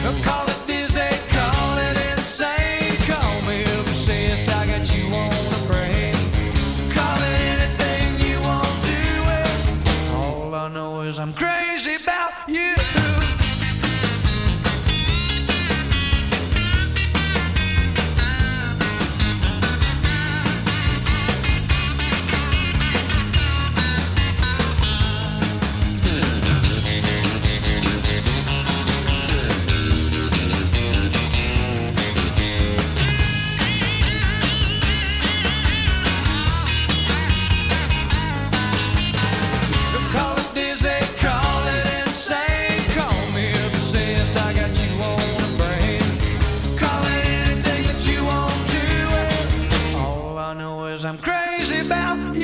Call it dizzy, call it insane. Call me obsessed, I got you on the brain. Call it anything you want to it. All I know is I'm crazy about you. I'm crazy about